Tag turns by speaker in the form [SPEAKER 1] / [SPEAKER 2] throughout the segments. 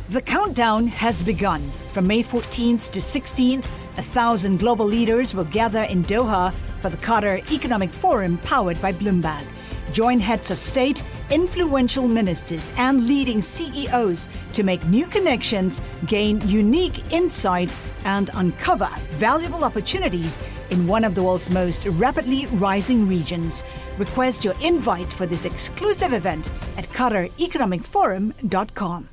[SPEAKER 1] The countdown has begun. From May 14th to 16th, 1,000 global leaders will gather in Doha for the Qatar Economic Forum powered by Bloomberg. Join heads of state, influential ministers, and leading CEOs to make new connections, gain unique insights, and uncover valuable opportunities in one of the world's most rapidly rising regions. Request your invite for this exclusive event at QatarEconomicForum.com.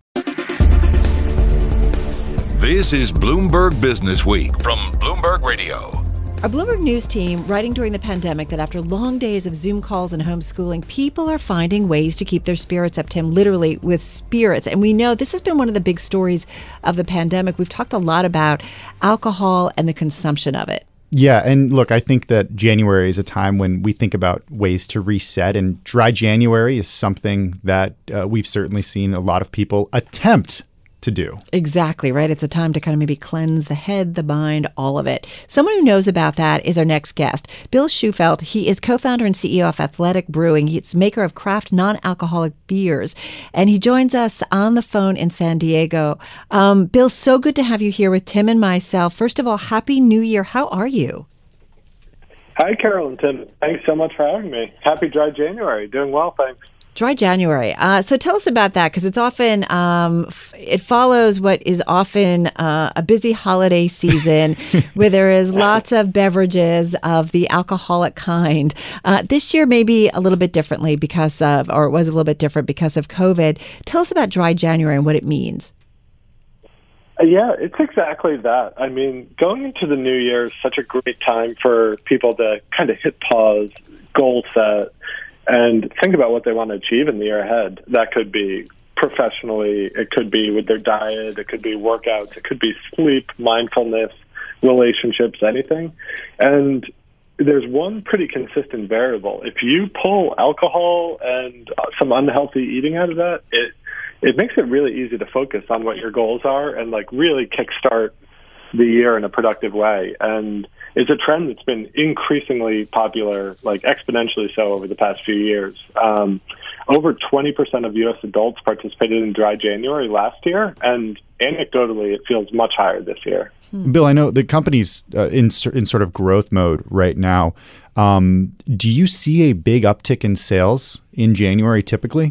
[SPEAKER 2] This is Bloomberg Business Week from Bloomberg Radio.
[SPEAKER 3] Our Bloomberg News team writing during the pandemic that after long days of Zoom calls and homeschooling, people are finding ways to keep their spirits up, Tim, literally with spirits. And we know this has been one of the big stories of the pandemic. We've talked a lot about alcohol and the consumption of it.
[SPEAKER 4] Yeah. And look, I think that January is a time when we think about ways to reset. And dry January is something that we've certainly seen a lot of people attempt to do.
[SPEAKER 3] Exactly, right? It's a time to kind of maybe cleanse the head, the mind, all of it. Someone who knows about that is our next guest, Bill Shufelt. He is co-founder and CEO of Athletic Brewing. He's maker of craft non-alcoholic beers, and he joins us on the phone in San Diego. Bill, so good to have you here with Tim and myself. First of all, Happy New Year. How are you?
[SPEAKER 5] Hi, Carol and Tim. Thanks so much for having me. Happy dry January. Doing well, thanks.
[SPEAKER 3] Dry January. So tell us about that, because it's often, it follows what is often a busy holiday season where there is lots of beverages of the alcoholic kind. This year maybe a little bit differently because of, or it was a little bit different because of COVID. Tell us about Dry January and what it means.
[SPEAKER 5] Yeah, it's exactly that. I mean, going into the new year is such a great time for people to kind of hit pause, goal set, and think about what they want to achieve in the year ahead. That could be professionally, it could be with their diet, it could be workouts, it could be sleep, mindfulness, relationships, anything. And there's one pretty consistent variable. If you pull alcohol and some unhealthy eating out of that, it makes it really easy to focus on what your goals are and like really kickstart the year in a productive way. And it's a trend that's been increasingly popular, like exponentially so over the past few years. Over 20% of U.S. adults participated in Dry January last year, and anecdotally, it feels much higher this year.
[SPEAKER 4] Bill, I know the company's in sort of growth mode right now. Do you see a big uptick in sales in January typically?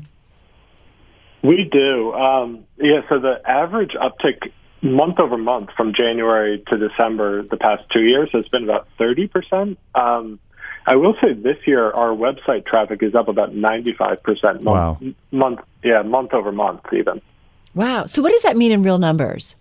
[SPEAKER 5] We do. So the average uptick month over month from January to December the past 2 years has been about 30%. I will say this year our website traffic is up about 95% month over month even.
[SPEAKER 3] Wow. So what does that mean in real numbers?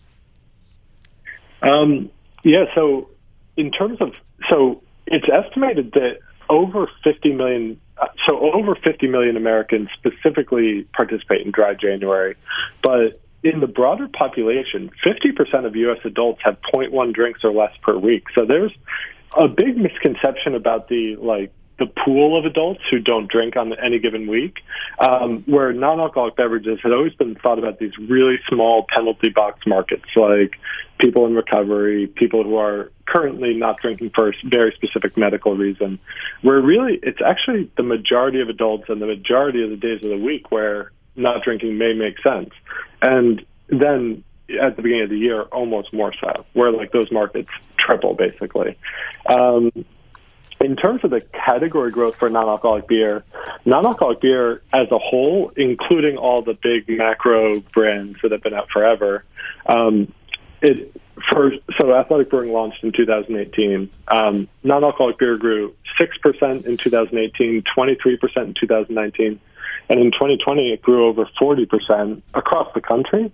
[SPEAKER 5] So in terms of, it's estimated that over 50 million Americans specifically participate in Dry January, but in the broader population, 50% of U.S. adults have 0.1 drinks or less per week. So there's a big misconception about the pool of adults who don't drink on any given week, where non-alcoholic beverages had always been thought about these really small penalty box markets, like people in recovery, people who are currently not drinking for a very specific medical reason, where really it's actually the majority of adults and the majority of the days of the week where not drinking may make sense. And then at the beginning of the year, almost more so, where like those markets triple basically. In terms of the category growth for non-alcoholic beer as a whole, including all the big macro brands that have been out forever, Athletic Brewing launched in 2018. Non-alcoholic beer grew 6% in 2018, 23% in 2019. And in 2020, it grew over 40% across the country.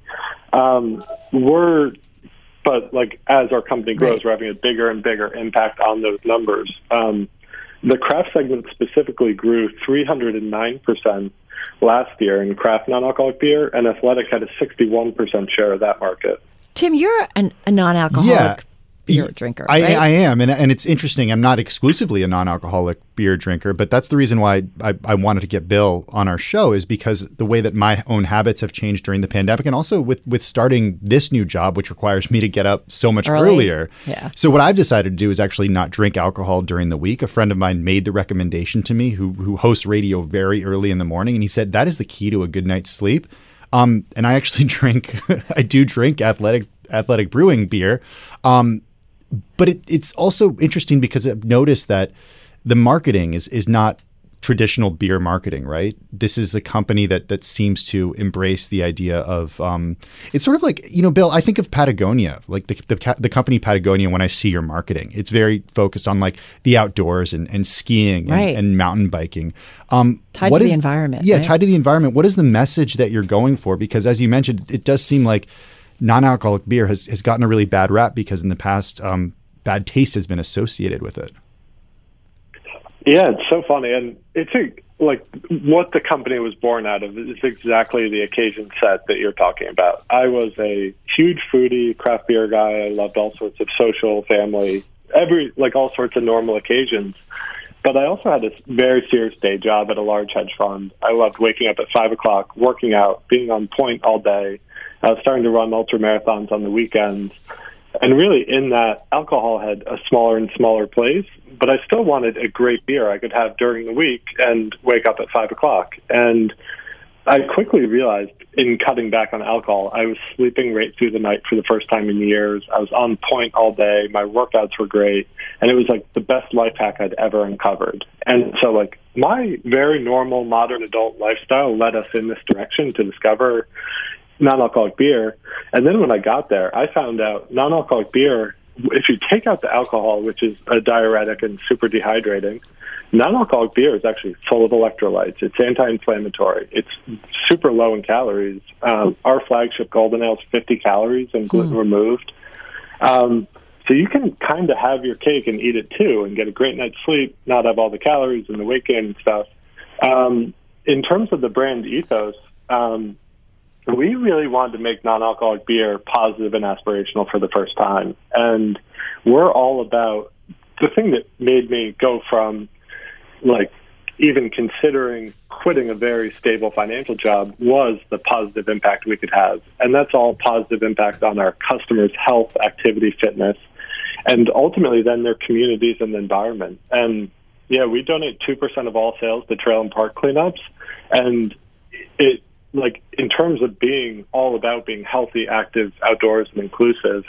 [SPEAKER 5] As our company grows, we're having a bigger and bigger impact on those numbers. The craft segment specifically grew 309% last year in craft non-alcoholic beer, and Athletic had a 61% share of that market.
[SPEAKER 3] Tim, you're a non-alcoholic beer drinker, right?
[SPEAKER 4] I am, and it's interesting. I'm not exclusively a non-alcoholic beer drinker, but that's the reason why I wanted to get Bill on our show, is because the way that my own habits have changed during the pandemic, and also with starting this new job, which requires me to get up so much earlier.
[SPEAKER 3] Yeah.
[SPEAKER 4] So what I've decided to do is actually not drink alcohol during the week. A friend of mine made the recommendation to me, who hosts radio very early in the morning, and he said that is the key to a good night's sleep. And I actually I do drink Athletic Brewing beer. But it's also interesting because I've noticed that the marketing is not traditional beer marketing, right? This is a company that seems to embrace the idea of it's sort of like, Bill, I think of Patagonia, like the company Patagonia. When I see your marketing, it's very focused on like the outdoors and skiing and mountain biking.
[SPEAKER 3] Tied to the environment.
[SPEAKER 4] Yeah,
[SPEAKER 3] right?
[SPEAKER 4] Tied to the environment. What is the message that you're going for? Because as you mentioned, it does seem like non-alcoholic beer has gotten a really bad rap because in the past, bad taste has been associated with it.
[SPEAKER 5] Yeah, it's so funny. And it's like what the company was born out of is exactly the occasion set that you're talking about. I was a huge foodie, craft beer guy. I loved all sorts of social, family, all sorts of normal occasions. But I also had a very serious day job at a large hedge fund. I loved waking up at 5 o'clock, working out, being on point all day. I was starting to run ultra marathons on the weekends. And really in that, alcohol had a smaller and smaller place, but I still wanted a great beer I could have during the week and wake up at 5 o'clock. And I quickly realized in cutting back on alcohol, I was sleeping right through the night for the first time in years. I was on point all day. My workouts were great. And it was like the best life hack I'd ever uncovered. And so like my very normal modern adult lifestyle led us in this direction to discover non-alcoholic beer. And then when I got there, I found out non-alcoholic beer, if you take out the alcohol, which is a diuretic and super dehydrating, non-alcoholic beer is actually full of electrolytes. It's anti-inflammatory. It's super low in calories. Our flagship Golden Ale is 50 calories and gluten removed. So you can kind of have your cake and eat it too and get a great night's sleep, not have all the calories and the weight gain and stuff. In terms of the brand ethos, we really wanted to make non-alcoholic beer positive and aspirational for the first time. And we're all about the thing that made me go from like even considering quitting a very stable financial job was the positive impact we could have. And that's all positive impact on our customers' health, activity, fitness, and ultimately then their communities and the environment. And yeah, we donate 2% of all sales to trail and park cleanups. And it, like in terms of being all about being healthy, active, outdoors, and inclusive,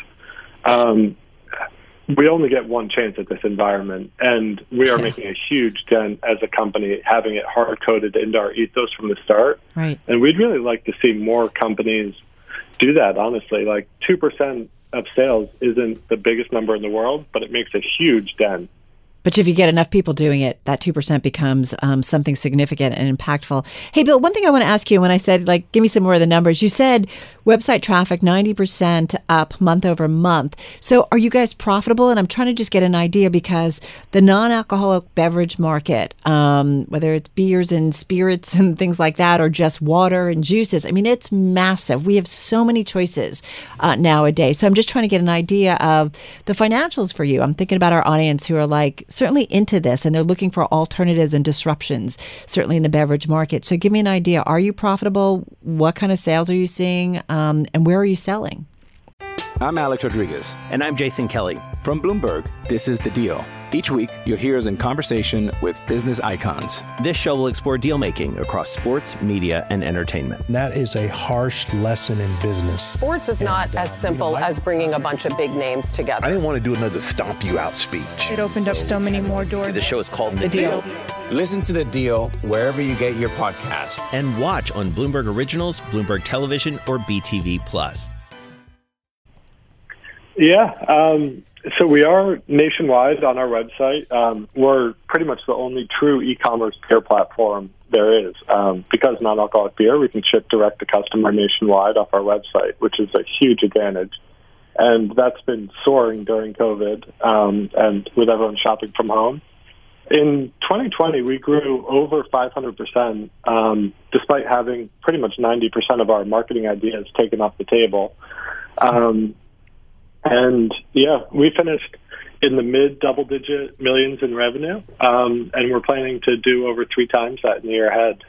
[SPEAKER 5] we only get one chance at this environment, and we are making a huge dent as a company, having it hard-coded into our ethos from the start.
[SPEAKER 3] Right.
[SPEAKER 5] And we'd really like to see more companies do that, honestly. Like 2% of sales isn't the biggest number in the world, but it makes a huge dent.
[SPEAKER 3] But if you get enough people doing it, that 2% becomes something significant and impactful. Hey, Bill, one thing I want to ask you, when I said, like, give me some more of the numbers, you said website traffic 90% up month over month. So are you guys profitable? And I'm trying to just get an idea because the non-alcoholic beverage market, whether it's beers and spirits and things like that, or just water and juices, I mean, it's massive. We have so many choices nowadays. So I'm just trying to get an idea of the financials for you. I'm thinking about our audience who are like, certainly into this, and they're looking for alternatives and disruptions, certainly in the beverage market. So give me an idea. Are you profitable? What kind of sales are you seeing? And where are you selling?
[SPEAKER 6] I'm Alex Rodriguez.
[SPEAKER 7] And I'm Jason Kelly.
[SPEAKER 6] From Bloomberg, this is The Deal. Each week, you'll hear us in conversation with business icons.
[SPEAKER 7] This show will explore deal-making across sports, media, and entertainment.
[SPEAKER 8] That is a harsh lesson in business.
[SPEAKER 9] Sports is not as simple as bringing a bunch of big names together.
[SPEAKER 10] I didn't want to do another stomp you out speech.
[SPEAKER 11] It opened up so many more doors.
[SPEAKER 7] The show is called The Deal.
[SPEAKER 6] Listen to The Deal wherever you get your podcast.
[SPEAKER 7] And watch on Bloomberg Originals, Bloomberg Television, or BTV+.
[SPEAKER 5] Yeah, so we are nationwide on our website. We're pretty much the only true e-commerce beer platform there is. Because non-alcoholic beer, we can ship direct to customer nationwide off our website, which is a huge advantage. And that's been soaring during COVID and with everyone shopping from home. In 2020, we grew over 500%, despite having pretty much 90% of our marketing ideas taken off the table. And yeah, we finished in the mid double-digit millions in revenue, and we're planning to do over 3 times that in the year ahead.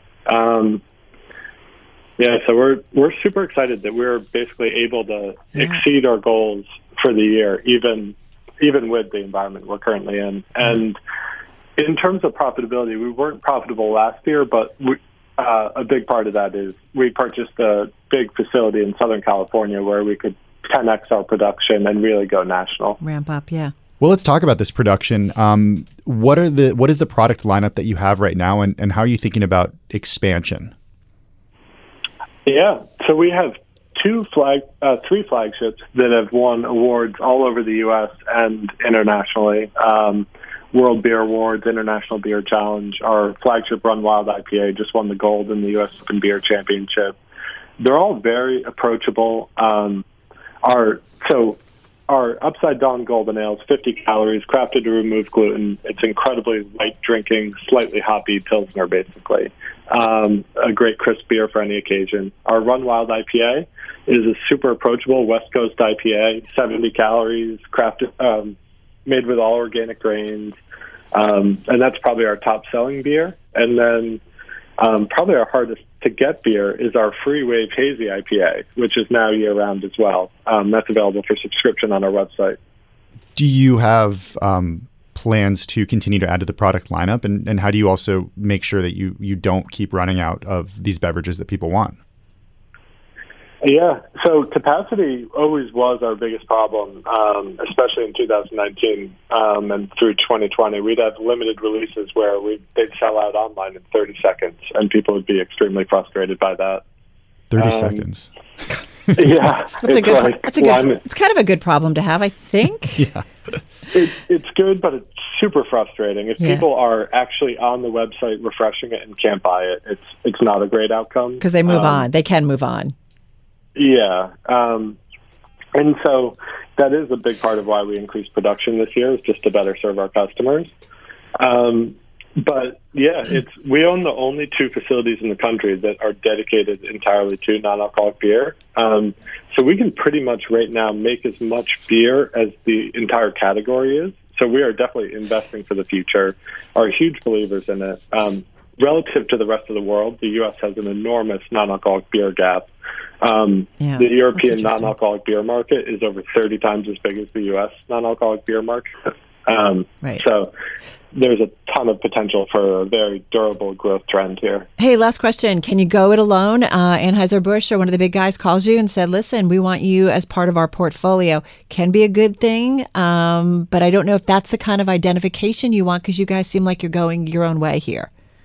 [SPEAKER 5] Yeah, so we're super excited that we're basically able to exceed our goals for the year, even with the environment we're currently in. And in terms of profitability, we weren't profitable last year, but a big part of that is we purchased a big facility in Southern California where we could 10x our production and really go national.
[SPEAKER 3] Ramp up, yeah.
[SPEAKER 4] Well, let's talk about this production. What is the product lineup that you have right now, and how are you thinking about expansion?
[SPEAKER 5] Yeah, so we have three flagships that have won awards all over the U.S. and internationally. World Beer Awards, International Beer Challenge. Our flagship Run Wild IPA just won the gold in the U.S. Open Beer Championship. They're all very approachable. Our Upside Down Golden Ale is 50 calories, crafted to remove gluten. It's incredibly light drinking, slightly hoppy Pilsner, basically. A great crisp beer for any occasion. Our Run Wild IPA is a super approachable West Coast IPA, 70 calories, crafted, made with all organic grains. And that's probably our top-selling beer. And then probably our hardest to get beer is our Free Wave Hazy IPA, which is now year-round as well. That's available for subscription on our website.
[SPEAKER 4] Do you have plans to continue to add to the product lineup? And how do you also make sure that you don't keep running out of these beverages that people want?
[SPEAKER 5] Yeah, so capacity always was our biggest problem, especially in 2019 and through 2020. We'd have limited releases where they'd sell out online in 30 seconds, and people would be extremely frustrated by that.
[SPEAKER 4] 30 seconds.
[SPEAKER 5] Yeah,
[SPEAKER 3] it's kind of a good problem to have, I think.
[SPEAKER 4] Yeah,
[SPEAKER 5] it's good, but it's super frustrating. If people are actually on the website refreshing it and can't buy it, it's not a great outcome
[SPEAKER 3] because they move on. They can move on.
[SPEAKER 5] Yeah. And so that is a big part of why we increased production this year, is just to better serve our customers. But yeah, we own the only two facilities in the country that are dedicated entirely to non-alcoholic beer. So we can pretty much right now make as much beer as the entire category is. So we are definitely investing for the future, are huge believers in it. Relative to the rest of the world, the U.S. has an enormous non-alcoholic beer gap. The European non-alcoholic beer market is over 30 times as big as the U.S. non-alcoholic beer market. So there's a ton of potential for a very durable growth trend here.
[SPEAKER 3] Hey, last question. Can you go it alone? Anheuser-Busch or one of the big guys calls you and said, listen, we want you as part of our portfolio. Can be a good thing, but I don't know if that's the kind of identification you want because you guys seem like you're going your own way here.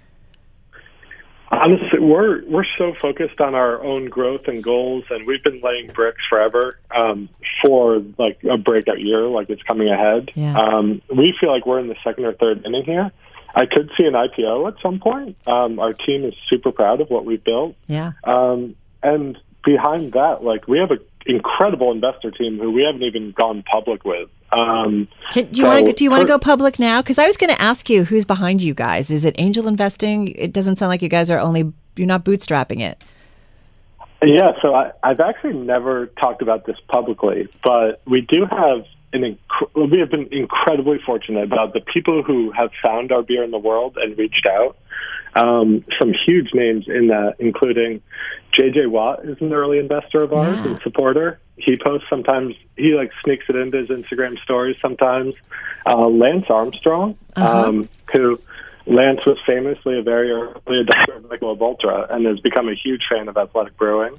[SPEAKER 5] Honestly, we're so focused on our own growth and goals, and we've been laying bricks forever for like a breakout year, like it's coming ahead.
[SPEAKER 3] Yeah.
[SPEAKER 5] We feel like we're in the second or third inning here. I could see an IPO at some point. Our team is super proud of what we've built.
[SPEAKER 3] Yeah.
[SPEAKER 5] And behind that, like we have an incredible investor team who we haven't even gone public with.
[SPEAKER 3] Do you want to go public now? Because I was going to ask you who's behind you guys. Is it angel investing? It doesn't sound like you guys you're not bootstrapping it.
[SPEAKER 5] Yeah, so I've actually never talked about this publicly, but we do have we have been incredibly fortunate about the people who have found our beer in the world and reached out. Some huge names in that, including J.J. Watt is an early investor of ours and supporter. He posts sometimes. He sneaks it into his Instagram stories sometimes. Lance Armstrong, who Lance was famously a very early adopter of Michelob Ultra and has become a huge fan of Athletic Brewing.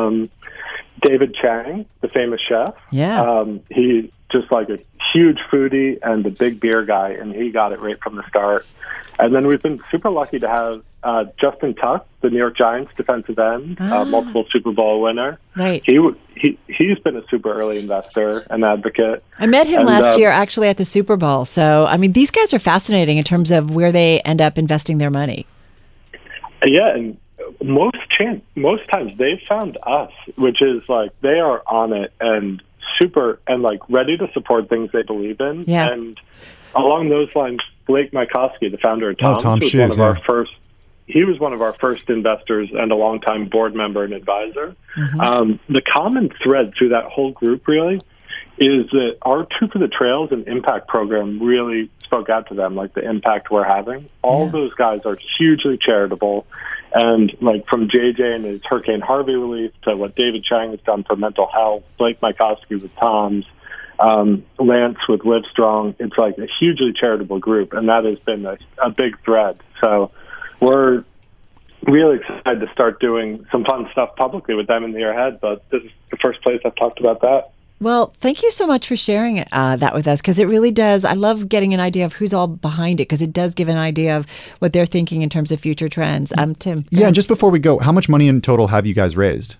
[SPEAKER 5] David Chang, the famous chef.
[SPEAKER 3] Yeah.
[SPEAKER 5] He just like a huge foodie and a big beer guy, and he got it right from the start. And then we've been super lucky to have Justin Tuck, the New York Giants defensive end, multiple Super Bowl winner.
[SPEAKER 3] Right.
[SPEAKER 5] He's been a super early investor and advocate.
[SPEAKER 3] I met him last year actually at the Super Bowl. So, I mean, these guys are fascinating in terms of where they end up investing their money.
[SPEAKER 5] Yeah, and most times they've found us, which is like they are on it and super and like ready to support things they believe in.
[SPEAKER 3] Yeah.
[SPEAKER 5] And along those lines, Blake Mycoskie, the founder of Tom's,
[SPEAKER 4] was
[SPEAKER 5] one of our first. He was one of our first investors and a longtime board member and advisor. Mm-hmm. The common thread through that whole group really is that our Two for the Trails and Impact program really spoke out to them, like the impact we're having. All those guys are hugely charitable. And like from JJ and his Hurricane Harvey relief to what David Chang has done for mental health, Blake Mycoskie with Tom's, Lance with Livestrong, it's like a hugely charitable group. And that has been a big thread. So we're really excited to start doing some fun stuff publicly with them in the year ahead. But this is the first place I've talked about that.
[SPEAKER 3] Well, thank you so much for sharing that with us, because it really does. I love getting an idea of who's all behind it, because it does give an idea of what they're thinking in terms of future trends. Tim.
[SPEAKER 4] Yeah, and just before we go, how much money in total have you guys raised?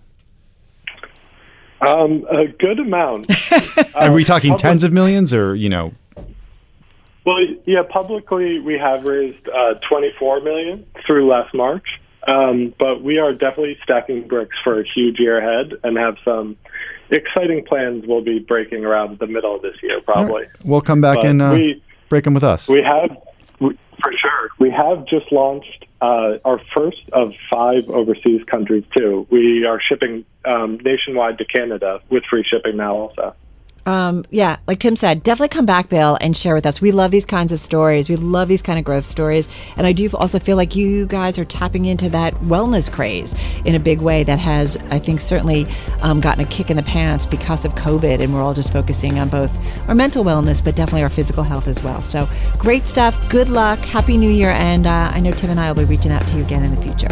[SPEAKER 5] A good amount.
[SPEAKER 4] Are we talking tens of millions or,
[SPEAKER 5] Well, yeah, publicly we have raised $24 million through last March. But we are definitely stacking bricks for a huge year ahead and have some exciting plans we'll be breaking around the middle of this year, probably.
[SPEAKER 4] Right. We'll come back and break them with us.
[SPEAKER 5] For sure. We have just launched our first of 5 overseas countries, too. We are shipping nationwide to Canada with free shipping now also.
[SPEAKER 3] Yeah, like Tim said, definitely come back, Bill, and share with us. We love these kinds of stories. We love these kind of growth stories. And I do also feel like you guys are tapping into that wellness craze in a big way that has, I think, certainly gotten a kick in the pants because of COVID. And we're all just focusing on both our mental wellness, but definitely our physical health as well. So great stuff. Good luck. Happy New Year. And I know Tim and I will be reaching out to you again in the future.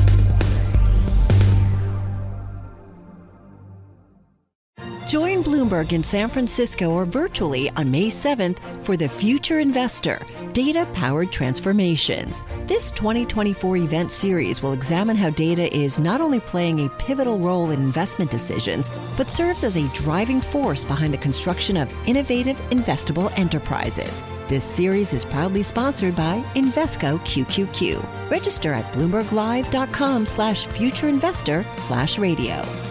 [SPEAKER 12] Join Bloomberg in San Francisco or virtually on May 7th for The Future Investor, Data-Powered Transformations. This 2024 event series will examine how data is not only playing a pivotal role in investment decisions, but serves as a driving force behind the construction of innovative, investable enterprises. This series is proudly sponsored by Invesco QQQ. Register at BloombergLive.com/futureinvestor/radio.